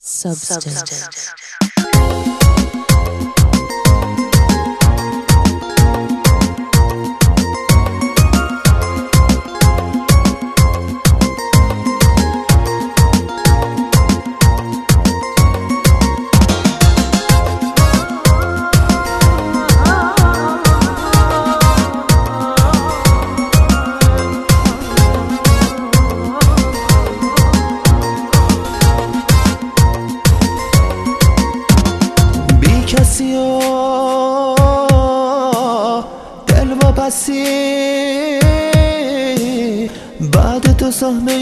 Substance. کسی و دل واپسی بعد تو سهمه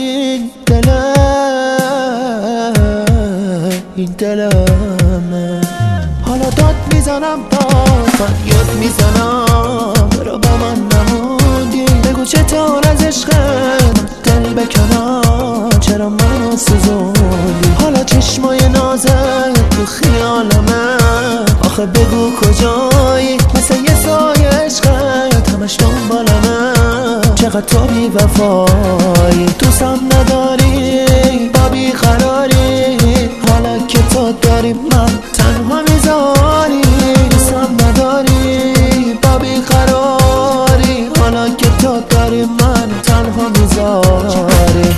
این دلمه حالا داد میزنم فریاد میزنم برا با من نموندی بگو چطور از عشقم دل بکنم چرا منو سوزوندی حالا چشمای نازت تو خیالمه آخه بگو کجایی مثل یه سایه عشقت همش دنبالمه چقدر تو بی وفایی دوستم نداری با بی قراری حالا که تو داری من تنها میذاری دوستم نداری با بی قراری حالا که تو داری من تنها میذاری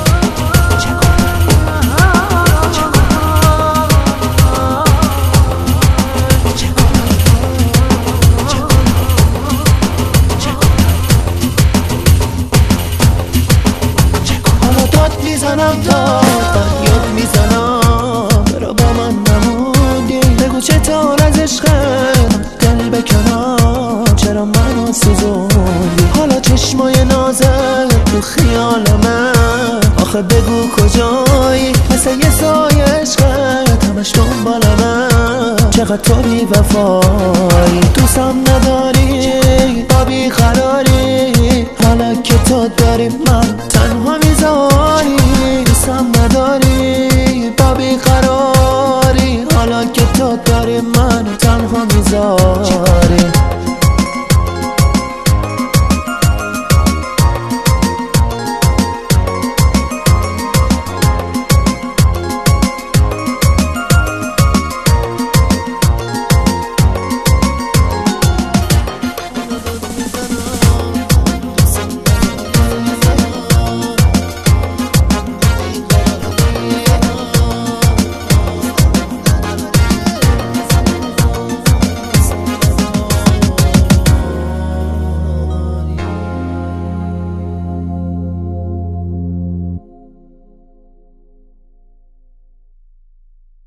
میزنم تا فریاد میزنم برا با من نموندی بگو چطور از عشقم دل بکنم چرا منو سوزوندی حالا چشمای نازت تو خیالمه آخه بگو کجایی مثل یه سایه عشقت همش دنبالمه چقدر تو بی وفایی دوستم نداری با بی قراری حالا که تو داری من تنها میذاری دوستم